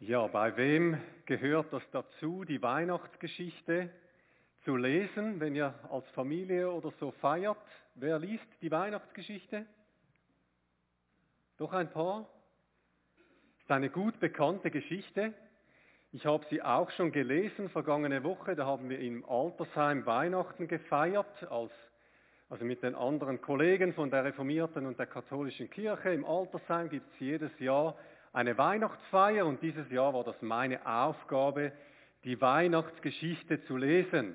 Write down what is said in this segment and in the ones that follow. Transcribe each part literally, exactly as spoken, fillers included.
Ja, bei wem gehört das dazu, die Weihnachtsgeschichte zu lesen, wenn ihr als Familie oder so feiert? Wer liest die Weihnachtsgeschichte? Doch ein paar? Ist eine gut bekannte Geschichte. Ich habe sie auch schon gelesen vergangene Woche. Da haben wir im Altersheim Weihnachten gefeiert, als, also mit den anderen Kollegen von der reformierten und der katholischen Kirche. Im Altersheim gibt es jedes Jahr eine Weihnachtsfeier und dieses Jahr war das meine Aufgabe, die Weihnachtsgeschichte zu lesen.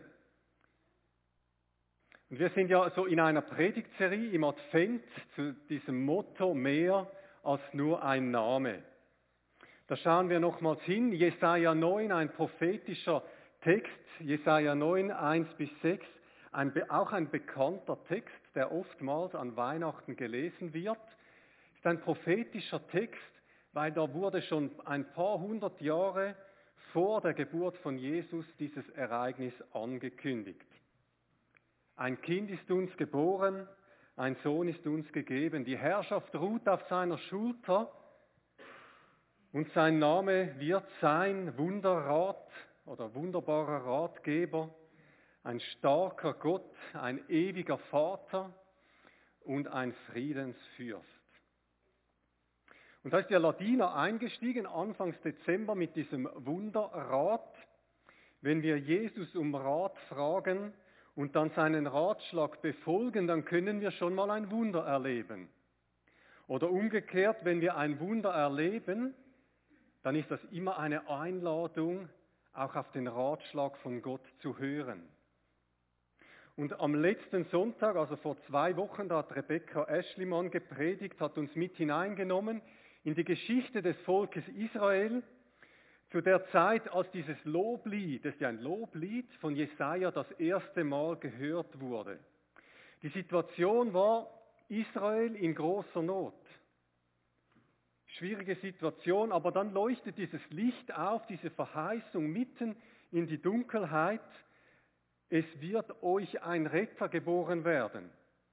Und wir sind ja so in einer Predigtserie im Advent zu diesem Motto mehr als nur ein Name. Da schauen wir nochmals hin, Jesaja neun, ein prophetischer Text, Jesaja neun, eins bis sechs, ein, auch ein bekannter Text, der oftmals an Weihnachten gelesen wird. Ist ein prophetischer Text, weil da wurde schon ein paar hundert Jahre vor der Geburt von Jesus dieses Ereignis angekündigt. Ein Kind ist uns geboren, ein Sohn ist uns gegeben, die Herrschaft ruht auf seiner Schulter und sein Name wird sein Wunderrat oder wunderbarer Ratgeber, ein starker Gott, ein ewiger Vater und ein Friedensfürst. Und da ist der Ladiner eingestiegen, Anfangs Dezember, mit diesem Wunderrat. Wenn wir Jesus um Rat fragen und dann seinen Ratschlag befolgen, dann können wir schon mal ein Wunder erleben. Oder umgekehrt, wenn wir ein Wunder erleben, dann ist das immer eine Einladung, auch auf den Ratschlag von Gott zu hören. Und am letzten Sonntag, also vor zwei Wochen, da hat Rebecca Eschlimann gepredigt, hat uns mit hineingenommen in die Geschichte des Volkes Israel, zu der Zeit, als dieses Loblied, das ist ja ein Loblied von Jesaja, das erste Mal gehört wurde. Die Situation war Israel in großer Not. Schwierige Situation, aber dann leuchtet dieses Licht auf, diese Verheißung mitten in die Dunkelheit. Es wird euch ein Retter geboren werden.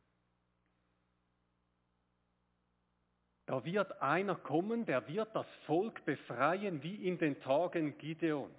Da wird einer kommen, der wird das Volk befreien, wie in den Tagen Gideons.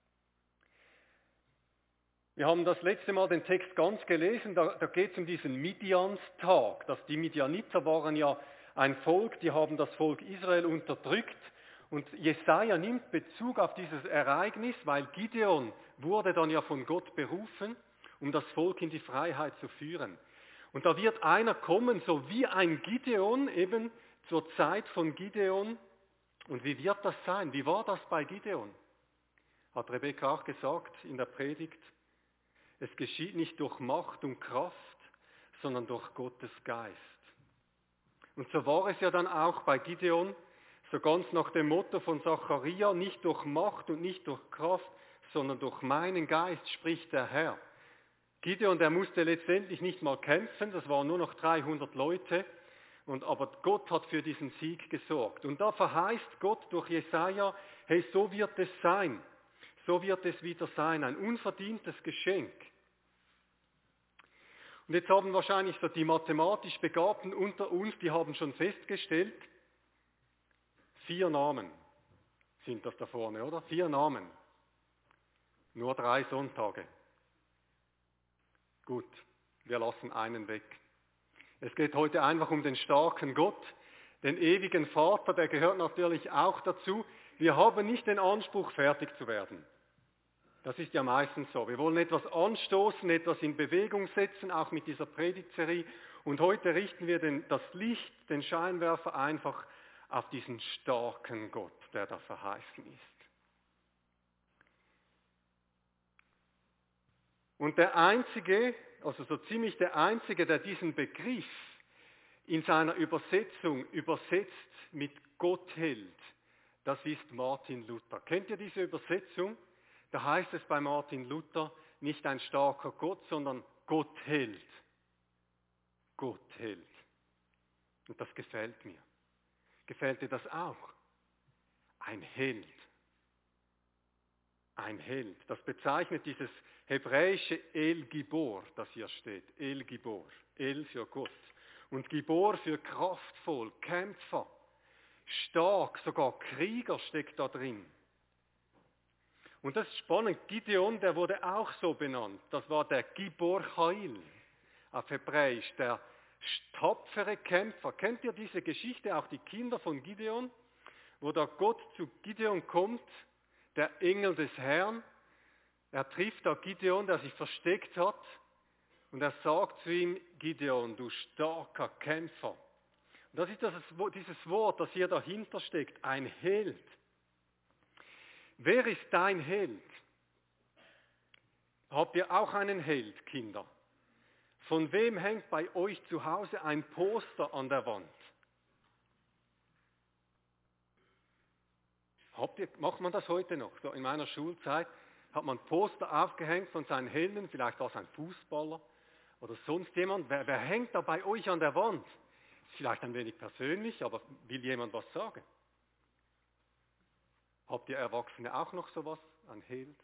Wir haben das letzte Mal den Text ganz gelesen, da, da geht es um diesen Midianstag. Dass die Midianiter waren ja ein Volk, die haben das Volk Israel unterdrückt. Und Jesaja nimmt Bezug auf dieses Ereignis, weil Gideon wurde dann ja von Gott berufen, um das Volk in die Freiheit zu führen. Und da wird einer kommen, so wie ein Gideon, eben zur Zeit von Gideon. Und wie wird das sein? Wie war das bei Gideon? Hat Rebecca auch gesagt in der Predigt. Es geschieht nicht durch Macht und Kraft, sondern durch Gottes Geist. Und so war es ja dann auch bei Gideon, so ganz nach dem Motto von Zacharia, nicht durch Macht und nicht durch Kraft, sondern durch meinen Geist, spricht der Herr. Gideon, der musste letztendlich nicht mal kämpfen, das waren nur noch dreihundert Leute, und, aber Gott hat für diesen Sieg gesorgt. Und da verheißt Gott durch Jesaja, hey, so wird es sein, so wird es wieder sein, ein unverdientes Geschenk. Und jetzt haben wahrscheinlich so die mathematisch Begabten unter uns, die haben schon festgestellt, vier Namen sind das da vorne, oder? Vier Namen. Nur drei Sonntage. Gut, wir lassen einen weg. Es geht heute einfach um den starken Gott, den ewigen Vater, der gehört natürlich auch dazu. Wir haben nicht den Anspruch, fertig zu werden. Das ist ja meistens so. Wir wollen etwas anstoßen, etwas in Bewegung setzen, auch mit dieser Predigtserie. Und heute richten wir den, das Licht, den Scheinwerfer einfach auf diesen starken Gott, der da verheißen ist. Und der Einzige, also so ziemlich der Einzige, der diesen Begriff in seiner Übersetzung übersetzt mit Gott hält, das ist Martin Luther. Kennt ihr diese Übersetzung? Da heißt es bei Martin Luther nicht ein starker Gott, sondern Gott hält. Gott hält. Und das gefällt mir. Gefällt dir das auch? Ein Held. Ein Held. Das bezeichnet dieses hebräische El Gibor, das hier steht. El Gibor. El für Gott. Und Gibor für kraftvoll, Kämpfer, stark, sogar Krieger steckt da drin. Und das ist spannend, Gideon, der wurde auch so benannt. Das war der Gibor Chail, auf Hebräisch, der tapfere Kämpfer. Kennt ihr diese Geschichte, auch die Kinder von Gideon, wo da Gott zu Gideon kommt, der Engel des Herrn, er trifft da Gideon, der sich versteckt hat, und er sagt zu ihm, Gideon, du starker Kämpfer. Und das ist das, dieses Wort, das hier dahinter steckt, ein Held. Wer ist dein Held? Habt ihr auch einen Held, Kinder? Von wem hängt bei euch zu Hause ein Poster an der Wand? Habt ihr, macht man das heute noch? So in meiner Schulzeit hat man Poster aufgehängt von seinen Helden, vielleicht war es ein Fußballer oder sonst jemand. Wer, wer hängt da bei euch an der Wand? Ist vielleicht ein wenig persönlich, aber will jemand was sagen? Habt ihr Erwachsene auch noch sowas? Ein Held?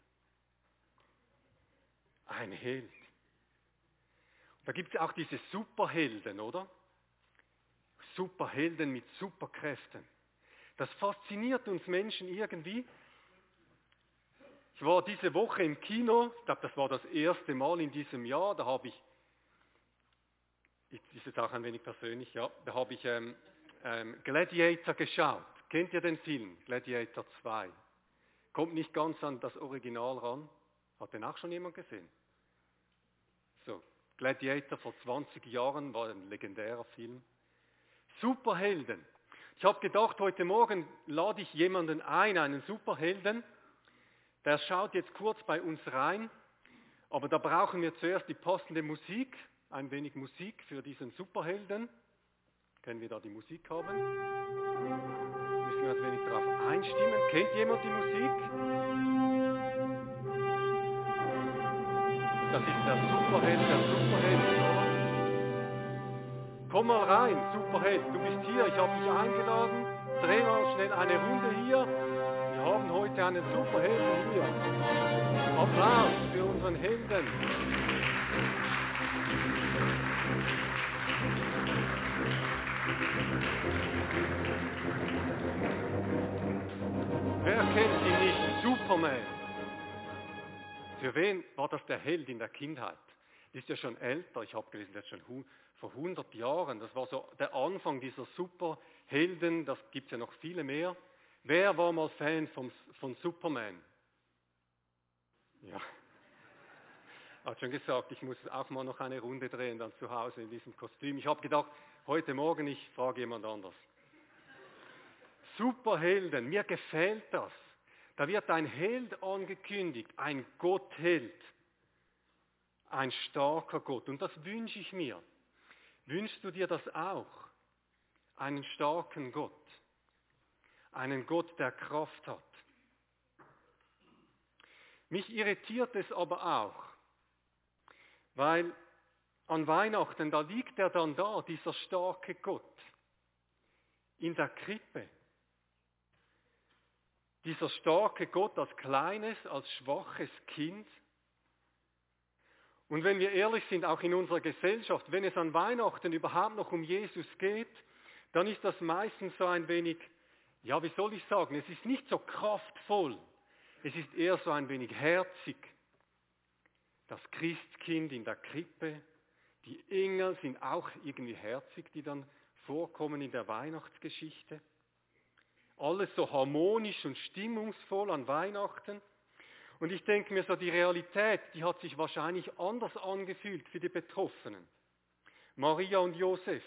Ein Held. Da gibt es auch diese Superhelden, oder? Superhelden mit Superkräften. Das fasziniert uns Menschen irgendwie. Ich war diese Woche im Kino, ich glaube, das war das erste Mal in diesem Jahr, da habe ich, ist jetzt auch ein wenig persönlich, ja, da habe ich ähm, ähm, Gladiator geschaut. Kennt ihr den Film? Gladiator zwei. Kommt nicht ganz an das Original ran. Hat den auch schon jemand gesehen? So, Gladiator vor zwanzig Jahren war ein legendärer Film. Superhelden. Ich habe gedacht, heute Morgen lade ich jemanden ein, einen Superhelden. Der schaut jetzt kurz bei uns rein. Aber da brauchen wir zuerst die passende Musik. Ein wenig Musik für diesen Superhelden. Können wir da die Musik haben? Müssen wir ein wenig darauf einstimmen. Kennt jemand die Musik? Das ist der Superheld, der Superheld. Komm mal rein, Superheld, du bist hier, ich habe dich eingeladen. Dreh mal schnell eine Runde hier. Wir haben heute einen Superhelden hier. Applaus für unseren Helden. Wer kennt ihn nicht? Superman. Für wen war das der Held in der Kindheit? Ist ja schon älter, ich habe gelesen, das ist schon vor hundert Jahren. Das war so der Anfang dieser Superhelden, das gibt es ja noch viele mehr. Wer war mal Fan von, von Superman? Ja, hat schon gesagt, ich muss auch mal noch eine Runde drehen dann zu Hause in diesem Kostüm. Ich habe gedacht, heute Morgen, ich frage jemand anders. Superhelden, mir gefällt das. Da wird ein Held angekündigt, ein Gottheld, ein starker Gott. Und das wünsche ich mir. Wünschst du dir das auch? Einen starken Gott. Einen Gott, der Kraft hat. Mich irritiert es aber auch, weil an Weihnachten, da liegt er dann da, dieser starke Gott, in der Krippe. Dieser starke Gott als kleines, als schwaches Kind. Und wenn wir ehrlich sind, auch in unserer Gesellschaft, wenn es an Weihnachten überhaupt noch um Jesus geht, dann ist das meistens so ein wenig, ja, wie soll ich sagen, es ist nicht so kraftvoll. Es ist eher so ein wenig herzig. Das Christkind in der Krippe, die Engel sind auch irgendwie herzig, die dann vorkommen in der Weihnachtsgeschichte. Alles so harmonisch und stimmungsvoll an Weihnachten. Und ich denke mir so, die Realität, die hat sich wahrscheinlich anders angefühlt für die Betroffenen. Maria und Josef.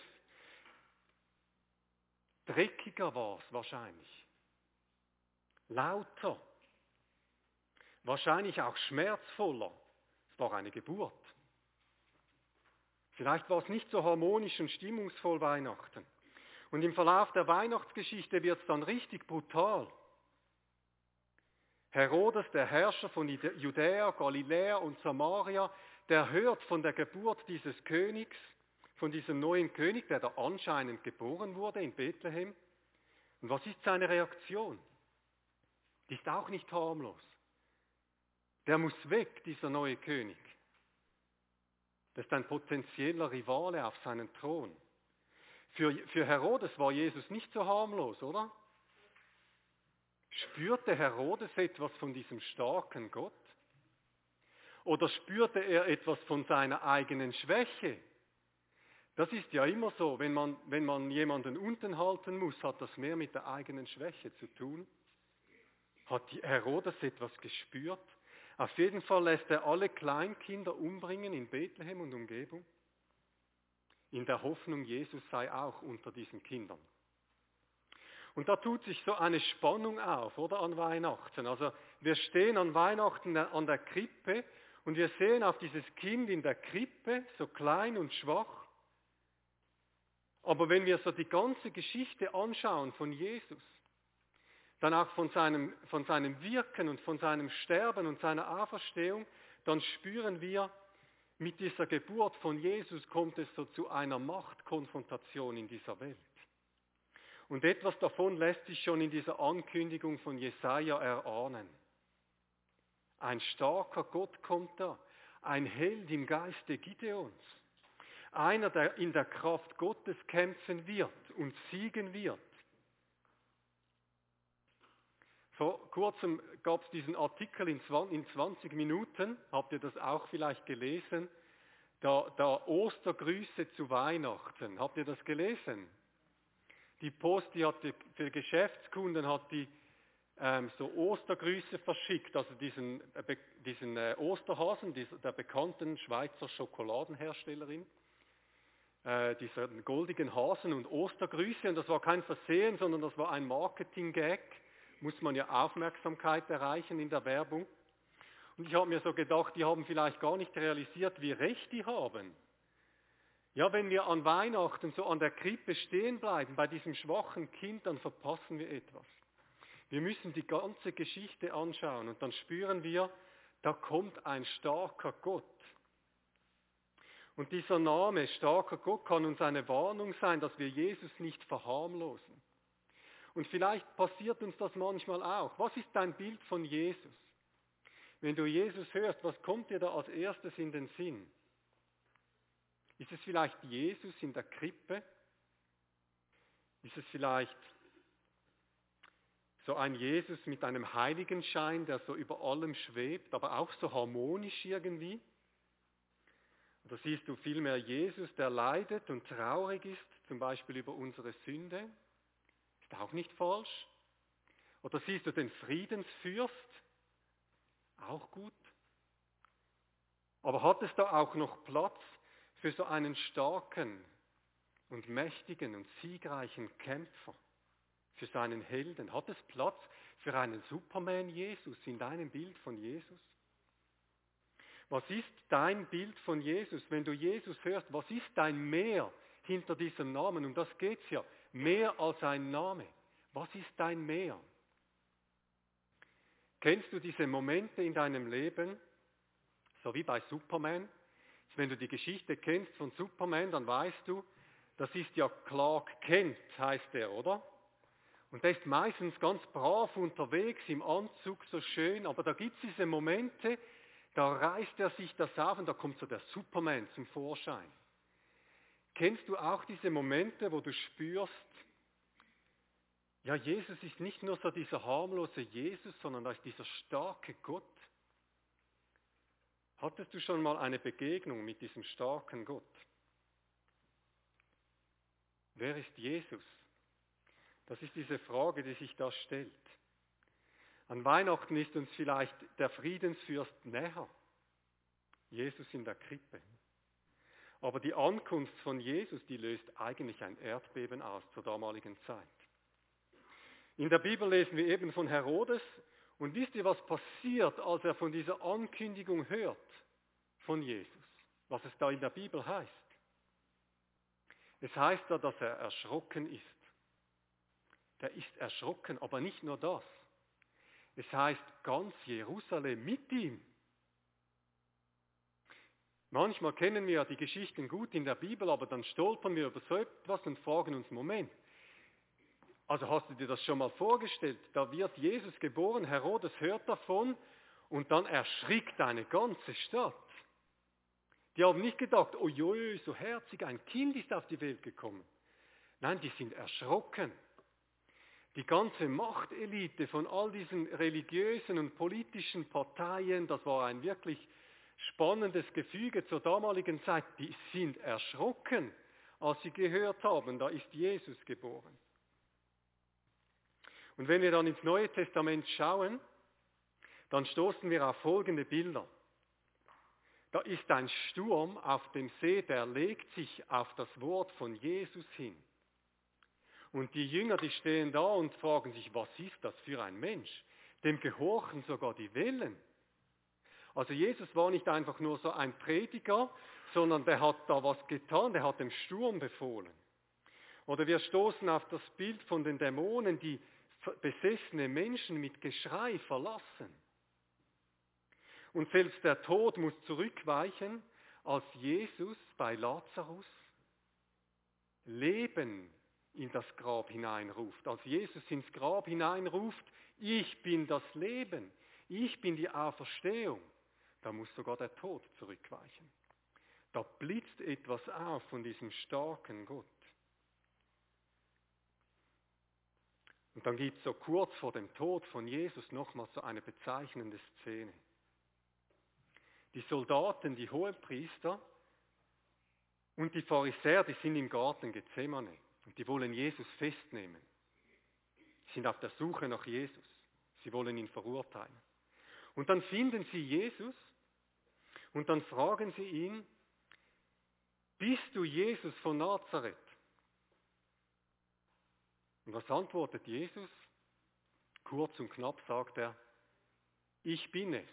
Dreckiger war es wahrscheinlich. Lauter. Wahrscheinlich auch schmerzvoller. Es war eine Geburt. Vielleicht war es nicht so harmonisch und stimmungsvoll Weihnachten. Und im Verlauf der Weihnachtsgeschichte wird es dann richtig brutal. Herodes, der Herrscher von Judäa, Galiläa und Samaria, der hört von der Geburt dieses Königs, von diesem neuen König, der da anscheinend geboren wurde in Bethlehem. Und was ist seine Reaktion? Die ist auch nicht harmlos. Der muss weg, dieser neue König. Das ist ein potenzieller Rivale auf seinen Thron. Für, für Herodes war Jesus nicht so harmlos, oder? Spürte Herodes etwas von diesem starken Gott? Oder spürte er etwas von seiner eigenen Schwäche? Das ist ja immer so, wenn man, wenn man jemanden unten halten muss, hat das mehr mit der eigenen Schwäche zu tun. Hat Herodes etwas gespürt? Auf jeden Fall lässt er alle Kleinkinder umbringen in Bethlehem und Umgebung, in der Hoffnung, Jesus sei auch unter diesen Kindern. Und da tut sich so eine Spannung auf, oder, an Weihnachten. Also wir stehen an Weihnachten an der Krippe und wir sehen auf dieses Kind in der Krippe, so klein und schwach. Aber wenn wir so die ganze Geschichte anschauen von Jesus, dann auch von seinem, von seinem Wirken und von seinem Sterben und seiner Auferstehung, dann spüren wir, mit dieser Geburt von Jesus kommt es so zu einer Machtkonfrontation in dieser Welt. Und etwas davon lässt sich schon in dieser Ankündigung von Jesaja erahnen. Ein starker Gott kommt da, ein Held im Geiste Gideons. Einer, der in der Kraft Gottes kämpfen wird und siegen wird. Vor kurzem gab es diesen Artikel in zwanzig Minuten, habt ihr das auch vielleicht gelesen, da, da Ostergrüße zu Weihnachten. Habt ihr das gelesen? Die Post, die hat die, für Geschäftskunden hat die ähm, so Ostergrüße verschickt, also diesen, äh, diesen äh, Osterhasen, dieser, der bekannten Schweizer Schokoladenherstellerin, äh, dieser goldigen Hasen und Ostergrüße. Und das war kein Versehen, sondern das war ein Marketing-Gag. Muss man ja Aufmerksamkeit erreichen in der Werbung. Und ich habe mir so gedacht, die haben vielleicht gar nicht realisiert, wie recht die haben. Ja, wenn wir an Weihnachten so an der Krippe stehen bleiben, bei diesem schwachen Kind, dann verpassen wir etwas. Wir müssen die ganze Geschichte anschauen und dann spüren wir, da kommt ein starker Gott. Und dieser Name, starker Gott, kann uns eine Warnung sein, dass wir Jesus nicht verharmlosen. Und vielleicht passiert uns das manchmal auch. Was ist dein Bild von Jesus? Wenn du Jesus hörst, was kommt dir da als erstes in den Sinn? Ist es vielleicht Jesus in der Krippe? Ist es vielleicht so ein Jesus mit einem Heiligenschein, der so über allem schwebt, aber auch so harmonisch irgendwie? Oder siehst du vielmehr Jesus, der leidet und traurig ist, zum Beispiel über unsere Sünde? Ist auch nicht falsch. Oder siehst du den Friedensfürst? Auch gut. Aber hat es da auch noch Platz für so einen starken und mächtigen und siegreichen Kämpfer? Für seinen Helden? Hat es Platz für einen Superman Jesus in deinem Bild von Jesus? Was ist dein Bild von Jesus? Wenn du Jesus hörst, was ist dein Mehr hinter diesem Namen? Um das geht's ja. Mehr als ein Name. Was ist dein Mehr? Kennst du diese Momente in deinem Leben, so wie bei Superman? Wenn du die Geschichte kennst von Superman, dann weißt du, das ist ja Clark Kent, heißt er, oder? Und der ist meistens ganz brav unterwegs, im Anzug so schön, aber da gibt es diese Momente, da reißt er sich das auf und da kommt so der Superman zum Vorschein. Kennst du auch diese Momente, wo du spürst, ja, Jesus ist nicht nur so dieser harmlose Jesus, sondern da ist dieser starke Gott. Hattest du schon mal eine Begegnung mit diesem starken Gott? Wer ist Jesus? Das ist diese Frage, die sich da stellt. An Weihnachten ist uns vielleicht der Friedensfürst näher. Jesus in der Krippe. Aber die Ankunft von Jesus, die löst eigentlich ein Erdbeben aus zur damaligen Zeit. In der Bibel lesen wir eben von Herodes. Und wisst ihr, was passiert, als er von dieser Ankündigung hört von Jesus? Was es da in der Bibel heißt? Es heißt da, dass er erschrocken ist. Der ist erschrocken, aber nicht nur das. Es heißt ganz Jerusalem mit ihm. Manchmal kennen wir ja die Geschichten gut in der Bibel, aber dann stolpern wir über so etwas und fragen uns, Moment, also hast du dir das schon mal vorgestellt? Da wird Jesus geboren, Herodes hört davon und dann erschrickt eine ganze Stadt. Die haben nicht gedacht, oh joi, so herzig, ein Kind ist auf die Welt gekommen. Nein, die sind erschrocken. Die ganze Machtelite von all diesen religiösen und politischen Parteien, das war ein wirklich spannendes Gefüge zur damaligen Zeit, die sind erschrocken, als sie gehört haben, da ist Jesus geboren. Und wenn wir dann ins Neue Testament schauen, dann stoßen wir auf folgende Bilder. Da ist ein Sturm auf dem See, der legt sich auf das Wort von Jesus hin. Und die Jünger, die stehen da und fragen sich, was ist das für ein Mensch? Dem gehorchen sogar die Wellen. Also Jesus war nicht einfach nur so ein Prediger, sondern der hat da was getan, der hat dem Sturm befohlen. Oder wir stoßen auf das Bild von den Dämonen, die besessene Menschen mit Geschrei verlassen. Und selbst der Tod muss zurückweichen, als Jesus bei Lazarus Leben in das Grab hineinruft. Als Jesus ins Grab hineinruft, ich bin das Leben, ich bin die Auferstehung, da muss sogar der Tod zurückweichen. Da blitzt etwas auf von diesem starken Gott. Und dann gibt es so kurz vor dem Tod von Jesus nochmal so eine bezeichnende Szene. Die Soldaten, die Hohepriester und die Pharisäer, die sind im Garten Gethsemane und die wollen Jesus festnehmen. Sie sind auf der Suche nach Jesus. Sie wollen ihn verurteilen. Und dann finden sie Jesus und dann fragen sie ihn, bist du Jesus von Nazareth? Und was antwortet Jesus? Kurz und knapp sagt er, ich bin es.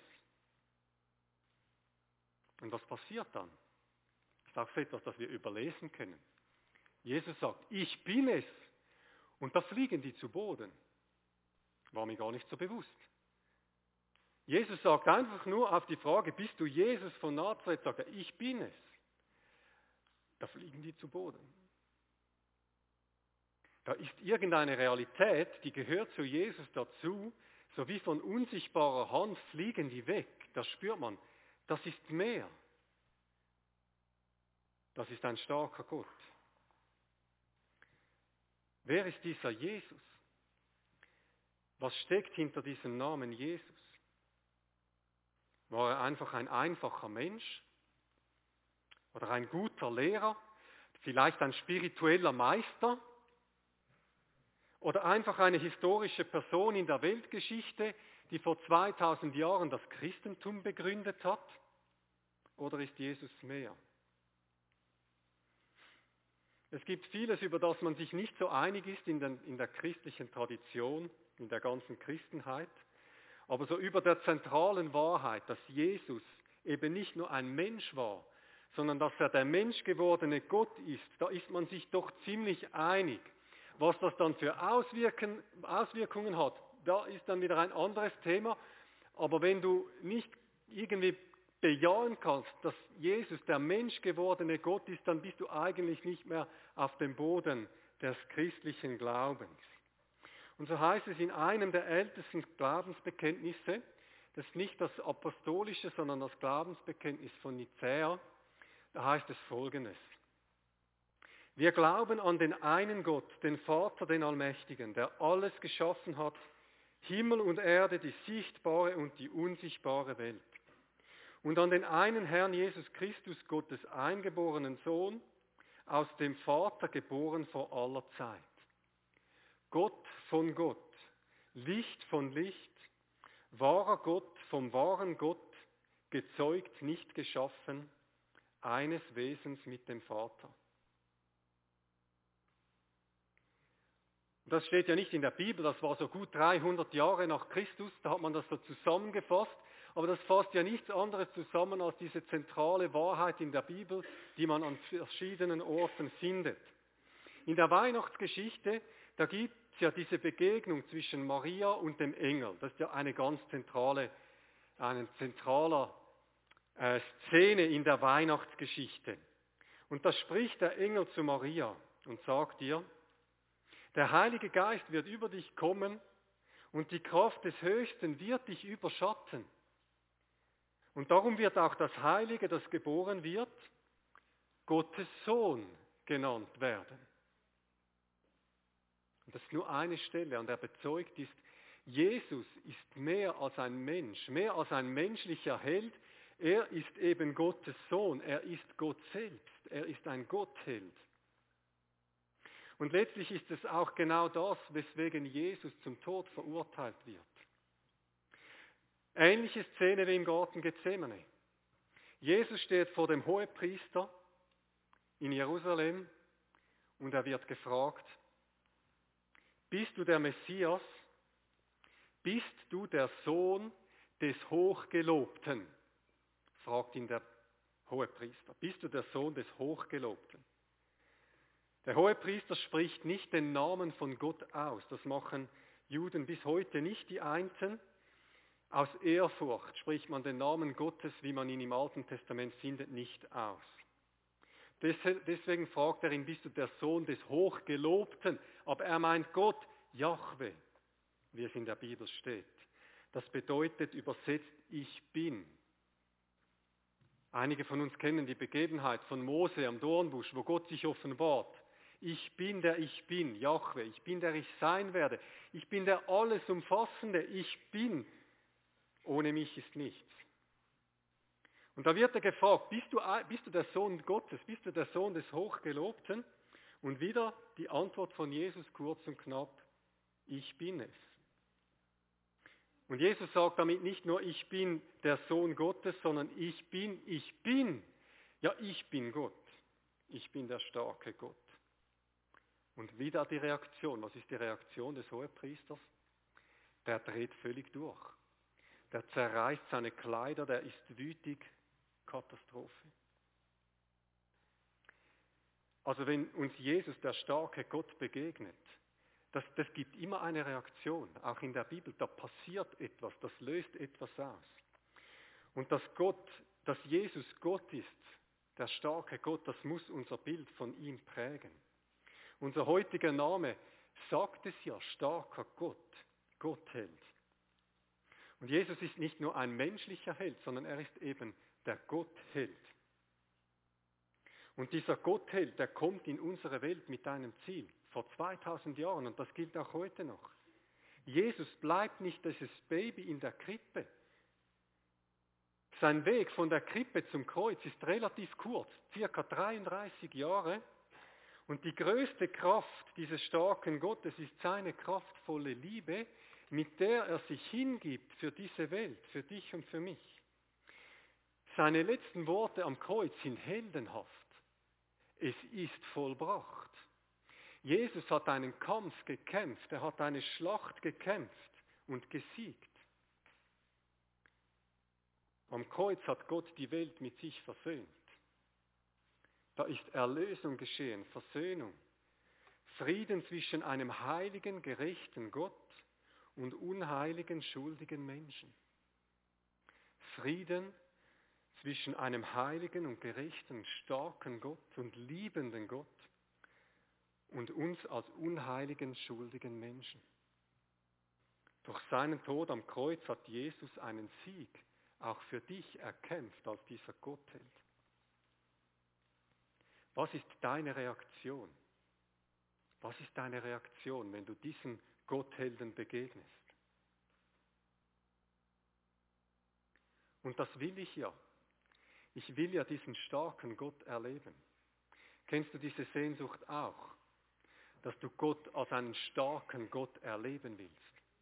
Und was passiert dann? Das ist auch so etwas, das wir überlesen können. Jesus sagt, ich bin es. Und da fliegen die zu Boden. War mir gar nicht so bewusst. Jesus sagt einfach nur auf die Frage, bist du Jesus von Nazareth? Sagt er, ich bin es. Da fliegen die zu Boden. Da ist irgendeine Realität, die gehört zu Jesus dazu, so wie von unsichtbarer Hand fliegen die weg. Das spürt man. Das ist mehr. Das ist ein starker Gott. Wer ist dieser Jesus? Was steckt hinter diesem Namen Jesus? War er einfach ein einfacher Mensch? Oder ein guter Lehrer? Vielleicht ein spiritueller Meister? Oder einfach eine historische Person in der Weltgeschichte, die vor zweitausend Jahren das Christentum begründet hat? Oder ist Jesus mehr? Es gibt vieles, über das man sich nicht so einig ist in, den, in der christlichen Tradition, in der ganzen Christenheit. Aber so über der zentralen Wahrheit, dass Jesus eben nicht nur ein Mensch war, sondern dass er der menschgewordene Gott ist, da ist man sich doch ziemlich einig. Was das dann für Auswirken, Auswirkungen hat, da ist dann wieder ein anderes Thema. Aber wenn du nicht irgendwie bejahen kannst, dass Jesus der menschgewordene Gott ist, dann bist du eigentlich nicht mehr auf dem Boden des christlichen Glaubens. Und so heißt es in einem der ältesten Glaubensbekenntnisse, das ist nicht das apostolische, sondern das Glaubensbekenntnis von Nicäa, da heißt es Folgendes. Wir glauben an den einen Gott, den Vater, den Allmächtigen, der alles geschaffen hat, Himmel und Erde, die sichtbare und die unsichtbare Welt. Und an den einen Herrn Jesus Christus, Gottes eingeborenen Sohn, aus dem Vater geboren vor aller Zeit. Gott von Gott, Licht von Licht, wahrer Gott vom wahren Gott, gezeugt, nicht geschaffen, eines Wesens mit dem Vater. Das steht ja nicht in der Bibel, das war so gut dreihundert Jahre nach Christus, da hat man das so zusammengefasst, aber das fasst ja nichts anderes zusammen als diese zentrale Wahrheit in der Bibel, die man an verschiedenen Orten findet. In der Weihnachtsgeschichte, da gibt es ja diese Begegnung zwischen Maria und dem Engel, das ist ja eine ganz zentrale, eine zentrale äh, Szene in der Weihnachtsgeschichte. Und da spricht der Engel zu Maria und sagt ihr, der Heilige Geist wird über dich kommen und die Kraft des Höchsten wird dich überschatten. Und darum wird auch das Heilige, das geboren wird, Gottes Sohn genannt werden. Das ist nur eine Stelle, an der bezeugt ist, Jesus ist mehr als ein Mensch, mehr als ein menschlicher Held. Er ist eben Gottes Sohn, er ist Gott selbst, er ist ein Gottheld. Und letztlich ist es auch genau das, weswegen Jesus zum Tod verurteilt wird. Ähnliche Szene wie im Garten Gethsemane. Jesus steht vor dem Hohepriester in Jerusalem und er wird gefragt, bist du der Messias? Bist du der Sohn des Hochgelobten? Fragt ihn der Hohepriester. Bist du der Sohn des Hochgelobten? Der Hohepriester spricht nicht den Namen von Gott aus. Das machen Juden bis heute nicht, die Einten. Aus Ehrfurcht spricht man den Namen Gottes, wie man ihn im Alten Testament findet, nicht aus. Deswegen fragt er ihn, bist du der Sohn des Hochgelobten? Aber er meint Gott, Jahwe, wie es in der Bibel steht. Das bedeutet übersetzt, ich bin. Einige von uns kennen die Begebenheit von Mose am Dornbusch, wo Gott sich offenbart. Ich bin der Ich Bin, Jahwe, ich bin der ich sein werde. Ich bin der alles umfassende, ich bin. Ohne mich ist nichts. Und da wird er gefragt, bist du, bist du der Sohn Gottes, bist du der Sohn des Hochgelobten? Und wieder die Antwort von Jesus kurz und knapp, ich bin es. Und Jesus sagt damit nicht nur, ich bin der Sohn Gottes, sondern ich bin, ich bin. Ja, ich bin Gott. Ich bin der starke Gott. Und wieder die Reaktion. Was ist die Reaktion des Hohepriesters? Der dreht völlig durch. Der zerreißt seine Kleider, der ist wütig. Katastrophe. Also wenn uns Jesus, der starke Gott, begegnet, das, das gibt immer eine Reaktion. Auch in der Bibel, da passiert etwas, das löst etwas aus. Und dass Gott, dass Jesus Gott ist, der starke Gott, das muss unser Bild von ihm prägen. Unser heutiger Name sagt es ja, starker Gott, Gottheld. Und Jesus ist nicht nur ein menschlicher Held, sondern er ist eben der Gottheld. Und dieser Gottheld, der kommt in unsere Welt mit einem Ziel. Vor zweitausend Jahren, und das gilt auch heute noch. Jesus bleibt nicht dieses Baby in der Krippe. Sein Weg von der Krippe zum Kreuz ist relativ kurz, circa dreiunddreißig Jahre. Und die größte Kraft dieses starken Gottes ist seine kraftvolle Liebe, mit der er sich hingibt für diese Welt, für dich und für mich. Seine letzten Worte am Kreuz sind heldenhaft. Es ist vollbracht. Jesus hat einen Kampf gekämpft, er hat eine Schlacht gekämpft und gesiegt. Am Kreuz hat Gott die Welt mit sich versöhnt. Da ist Erlösung geschehen, Versöhnung. Frieden zwischen einem heiligen, gerechten Gott und unheiligen, schuldigen Menschen. Frieden zwischen einem heiligen und gerechten, starken Gott und liebenden Gott und uns als unheiligen, schuldigen Menschen. Durch seinen Tod am Kreuz hat Jesus einen Sieg auch für dich erkämpft als dieser Gottheld. Was ist deine Reaktion? Was ist deine Reaktion, wenn du diesem Gotthelden begegnest? Und das will ich ja. Ich will ja diesen starken Gott erleben. Kennst du diese Sehnsucht auch, dass du Gott als einen starken Gott erleben willst?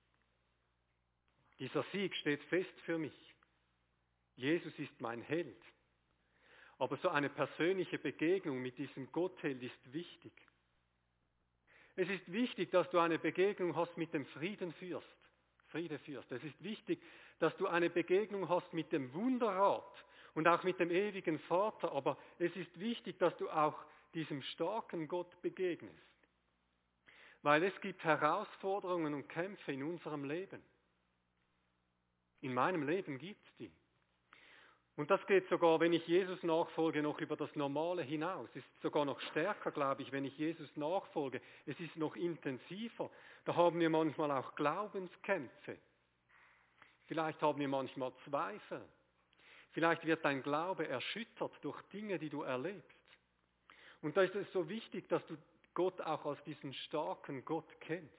Dieser Sieg steht fest für mich. Jesus ist mein Held. Aber so eine persönliche Begegnung mit diesem Gottheld ist wichtig. Es ist wichtig, dass du eine Begegnung hast mit dem Friedenfürst. Friedefürst. Es ist wichtig, dass du eine Begegnung hast mit dem Wunderrat und auch mit dem ewigen Vater. Aber es ist wichtig, dass du auch diesem starken Gott begegnest. Weil es gibt Herausforderungen und Kämpfe in unserem Leben. In meinem Leben gibt es die. Und das geht sogar, wenn ich Jesus nachfolge, noch über das Normale hinaus. Es ist sogar noch stärker, glaube ich, wenn ich Jesus nachfolge. Es ist noch intensiver. Da haben wir manchmal auch Glaubenskämpfe. Vielleicht haben wir manchmal Zweifel. Vielleicht wird dein Glaube erschüttert durch Dinge, die du erlebst. Und da ist es so wichtig, dass du Gott auch als diesen starken Gott kennst.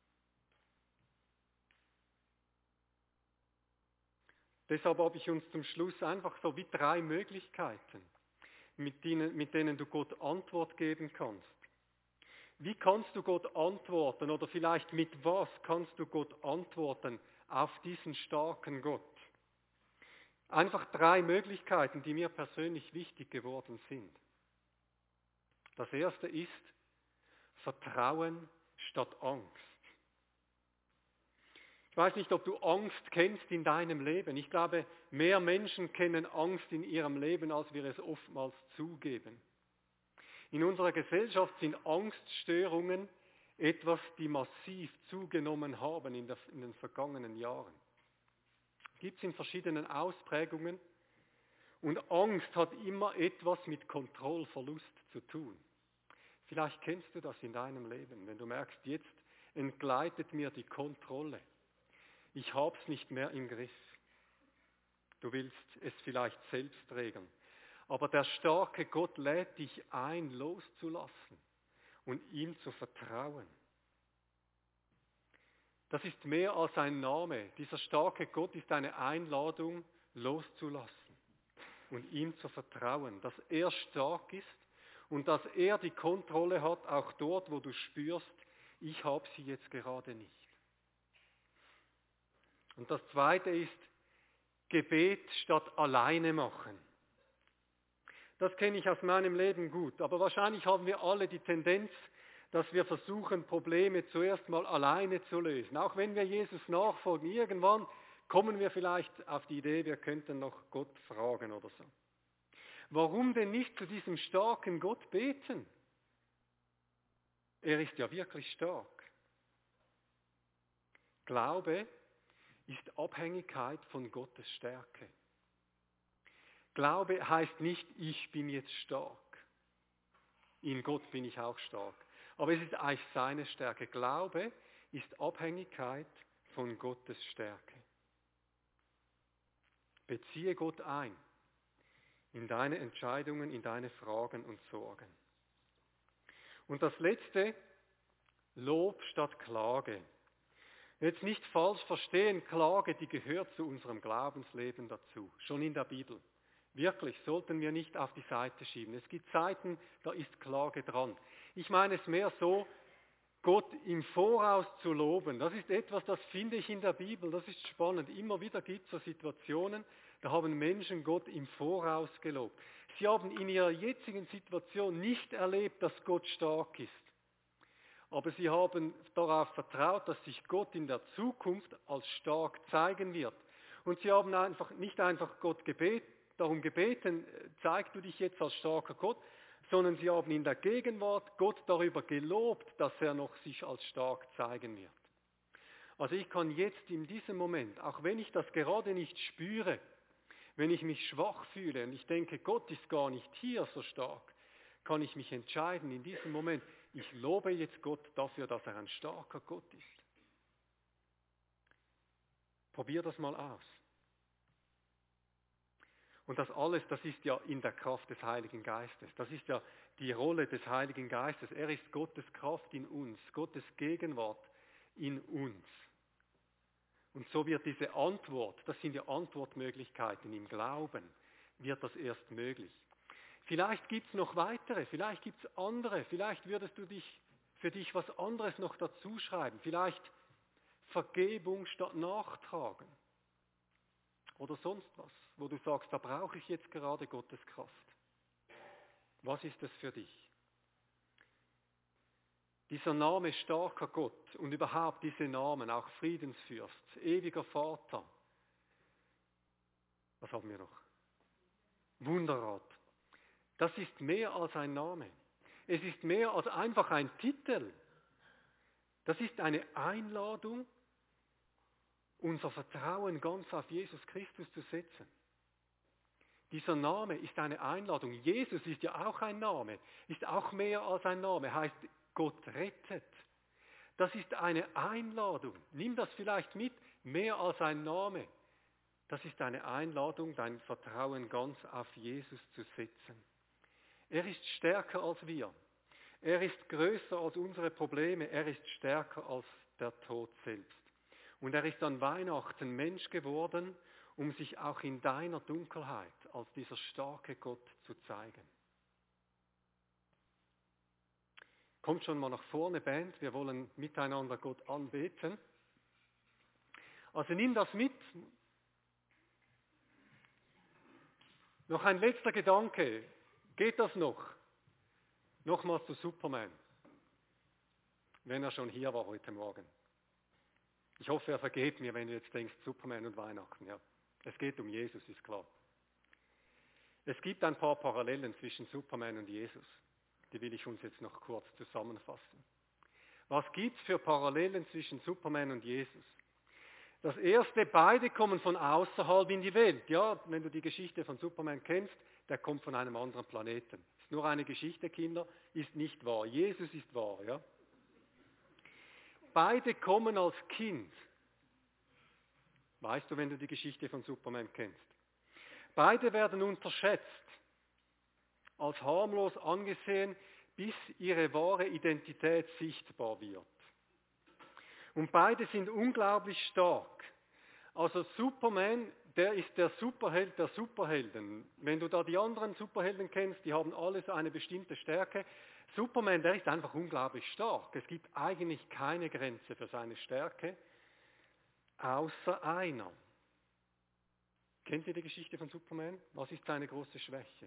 Deshalb habe ich uns zum Schluss einfach so wie drei Möglichkeiten, mit denen, mit denen du Gott Antwort geben kannst. Wie kannst du Gott antworten oder vielleicht mit was kannst du Gott antworten auf diesen starken Gott? Einfach drei Möglichkeiten, die mir persönlich wichtig geworden sind. Das erste ist Vertrauen statt Angst. Ich weiß nicht, ob du Angst kennst in deinem Leben. Ich glaube, mehr Menschen kennen Angst in ihrem Leben, als wir es oftmals zugeben. In unserer Gesellschaft sind Angststörungen etwas, die massiv zugenommen haben in, der, in den vergangenen Jahren. Gibt es in verschiedenen Ausprägungen. Und Angst hat immer etwas mit Kontrollverlust zu tun. Vielleicht kennst du das in deinem Leben, wenn du merkst, jetzt entgleitet mir die Kontrolle. Ich habe es nicht mehr im Griff. Du willst es vielleicht selbst regeln. Aber der starke Gott lädt dich ein, loszulassen und ihm zu vertrauen. Das ist mehr als ein Name. Dieser starke Gott ist eine Einladung, loszulassen und ihm zu vertrauen, dass er stark ist und dass er die Kontrolle hat, auch dort, wo du spürst, ich habe sie jetzt gerade nicht. Und das Zweite ist Gebet statt alleine machen. Das kenne ich aus meinem Leben gut, aber wahrscheinlich haben wir alle die Tendenz, dass wir versuchen, Probleme zuerst mal alleine zu lösen. Auch wenn wir Jesus nachfolgen, irgendwann kommen wir vielleicht auf die Idee, wir könnten noch Gott fragen oder so. Warum denn nicht zu diesem starken Gott beten? Er ist ja wirklich stark. Glaube ist Abhängigkeit von Gottes Stärke. Glaube heißt nicht, ich bin jetzt stark. In Gott bin ich auch stark. Aber es ist eigentlich seine Stärke. Glaube ist Abhängigkeit von Gottes Stärke. Beziehe Gott ein in deine Entscheidungen, in deine Fragen und Sorgen. Und das Letzte, Lob statt Klage. Jetzt nicht falsch verstehen, Klage, die gehört zu unserem Glaubensleben dazu, schon in der Bibel. Wirklich, sollten wir nicht auf die Seite schieben. Es gibt Zeiten, da ist Klage dran. Ich meine es mehr so, Gott im Voraus zu loben. Das ist etwas, das finde ich in der Bibel, das ist spannend. Immer wieder gibt es so Situationen, da haben Menschen Gott im Voraus gelobt. Sie haben in ihrer jetzigen Situation nicht erlebt, dass Gott stark ist. Aber sie haben darauf vertraut, dass sich Gott in der Zukunft als stark zeigen wird. Und sie haben einfach nicht einfach Gott gebeten, darum gebeten, zeig du dich jetzt als starker Gott, sondern sie haben in der Gegenwart Gott darüber gelobt, dass er noch sich als stark zeigen wird. Also ich kann jetzt in diesem Moment, auch wenn ich das gerade nicht spüre, wenn ich mich schwach fühle und ich denke, Gott ist gar nicht hier so stark, kann ich mich entscheiden in diesem Moment, ich lobe jetzt Gott dafür, dass er ein starker Gott ist. Probier das mal aus. Und das alles, das ist ja in der Kraft des Heiligen Geistes. Das ist ja die Rolle des Heiligen Geistes. Er ist Gottes Kraft in uns, Gottes Gegenwart in uns. Und so wird diese Antwort, das sind ja Antwortmöglichkeiten im Glauben, wird das erst möglich. Vielleicht gibt es noch weitere, vielleicht gibt es andere, vielleicht würdest du dich für dich was anderes noch dazu schreiben. Vielleicht Vergebung statt Nachtragen. Oder sonst was, wo du sagst, da brauche ich jetzt gerade Gottes Kraft. Was ist das für dich? Dieser Name starker Gott und überhaupt diese Namen, auch Friedensfürst, ewiger Vater. Was haben wir noch? Wunderrat. Das ist mehr als ein Name. Es ist mehr als einfach ein Titel. Das ist eine Einladung, unser Vertrauen ganz auf Jesus Christus zu setzen. Dieser Name ist eine Einladung. Jesus ist ja auch ein Name, ist auch mehr als ein Name, heißt Gott rettet. Das ist eine Einladung. Nimm das vielleicht mit, mehr als ein Name. Das ist eine Einladung, dein Vertrauen ganz auf Jesus zu setzen. Er ist stärker als wir. Er ist größer als unsere Probleme. Er ist stärker als der Tod selbst. Und er ist an Weihnachten Mensch geworden, um sich auch in deiner Dunkelheit als dieser starke Gott zu zeigen. Kommt schon mal nach vorne, Band. Wir wollen miteinander Gott anbeten. Also nimm das mit. Noch ein letzter Gedanke. Geht das noch? Nochmals zu Superman. Wenn er schon hier war heute Morgen. Ich hoffe, er vergeht mir, wenn du jetzt denkst, Superman und Weihnachten. Ja. Es geht um Jesus, ist klar. Es gibt ein paar Parallelen zwischen Superman und Jesus. Die will ich uns jetzt noch kurz zusammenfassen. Was gibt es für Parallelen zwischen Superman und Jesus? Das erste, beide kommen von außerhalb in die Welt. Ja, wenn du die Geschichte von Superman kennst, der kommt von einem anderen Planeten. Ist nur eine Geschichte, Kinder, ist nicht wahr. Jesus ist wahr, ja. Beide kommen als Kind. Weißt du, wenn du die Geschichte von Superman kennst. Beide werden unterschätzt, als harmlos angesehen, bis ihre wahre Identität sichtbar wird. Und beide sind unglaublich stark. Also Superman, der ist der Superheld der Superhelden. Wenn du da die anderen Superhelden kennst, die haben alle so eine bestimmte Stärke. Superman, der ist einfach unglaublich stark. Es gibt eigentlich keine Grenze für seine Stärke, außer einer. Kennt ihr die Geschichte von Superman? Was ist seine große Schwäche?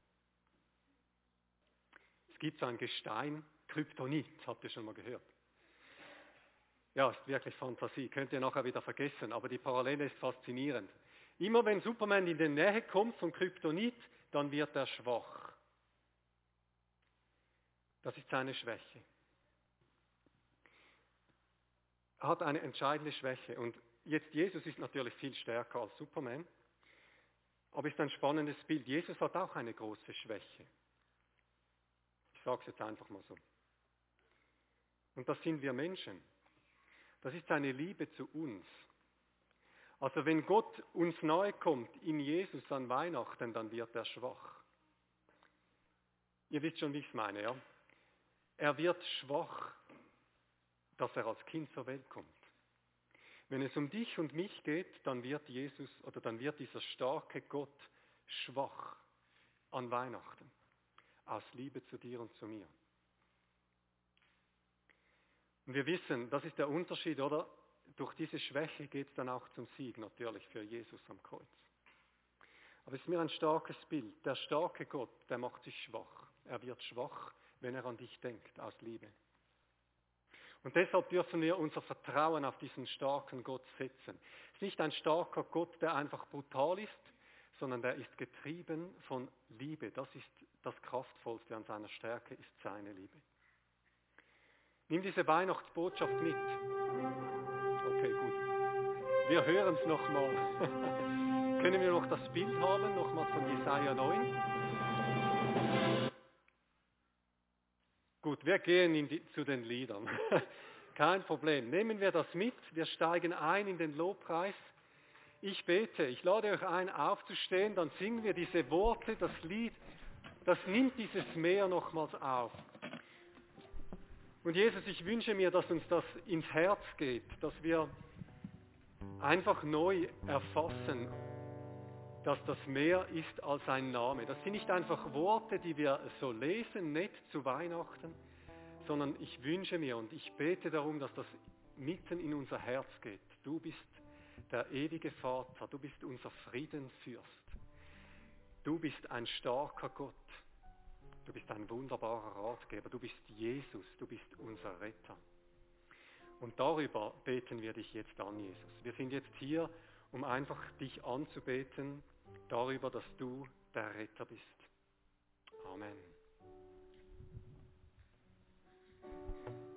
Es gibt so ein Gestein, Kryptonit, habt ihr schon mal gehört. Ja, ist wirklich Fantasie, könnt ihr nachher wieder vergessen, aber die Parallele ist faszinierend. Immer wenn Superman in die Nähe kommt von Kryptonit, dann wird er schwach. Das ist seine Schwäche. Er hat eine entscheidende Schwäche und jetzt Jesus ist natürlich viel stärker als Superman, aber ist ein spannendes Bild. Jesus hat auch eine große Schwäche. Ich sage es jetzt einfach mal so. Und das sind wir Menschen. Das ist seine Liebe zu uns. Also wenn Gott uns nahe kommt in Jesus an Weihnachten, dann wird er schwach. Ihr wisst schon, wie ich es meine, ja? Er wird schwach, dass er als Kind zur Welt kommt. Wenn es um dich und mich geht, dann wird Jesus oder dann wird dieser starke Gott schwach an Weihnachten. Aus Liebe zu dir und zu mir. Und wir wissen, das ist der Unterschied, oder? Durch diese Schwäche geht es dann auch zum Sieg, natürlich für Jesus am Kreuz. Aber es ist mir ein starkes Bild. Der starke Gott, der macht sich schwach. Er wird schwach, wenn er an dich denkt, aus Liebe. Und deshalb dürfen wir unser Vertrauen auf diesen starken Gott setzen. Es ist nicht ein starker Gott, der einfach brutal ist, sondern der ist getrieben von Liebe. Das ist das Kraftvollste an seiner Stärke, ist seine Liebe. Nimm diese Weihnachtsbotschaft mit. Okay, gut. Wir hören es nochmal. Können wir noch das Bild haben, nochmal von Jesaja neun? Gut, wir gehen in die, zu den Liedern. Kein Problem. Nehmen wir das mit. Wir steigen ein in den Lobpreis. Ich bete. Ich lade euch ein, aufzustehen. Dann singen wir diese Worte, das Lied. Das nimmt dieses Meer nochmals auf. Und Jesus, ich wünsche mir, dass uns das ins Herz geht, dass wir einfach neu erfassen, dass das Meer ist als ein Name. Das sind nicht einfach Worte, die wir so lesen, nett zu Weihnachten, sondern ich wünsche mir und ich bete darum, dass das mitten in unser Herz geht. Du bist der ewige Vater, du bist unser Friedensfürst. Du bist ein starker Gott. Du bist ein wunderbarer Ratgeber. Du bist Jesus, du bist unser Retter. Und darüber beten wir dich jetzt an, Jesus. Wir sind jetzt hier, um einfach dich anzubeten, darüber, dass du der Retter bist. Amen.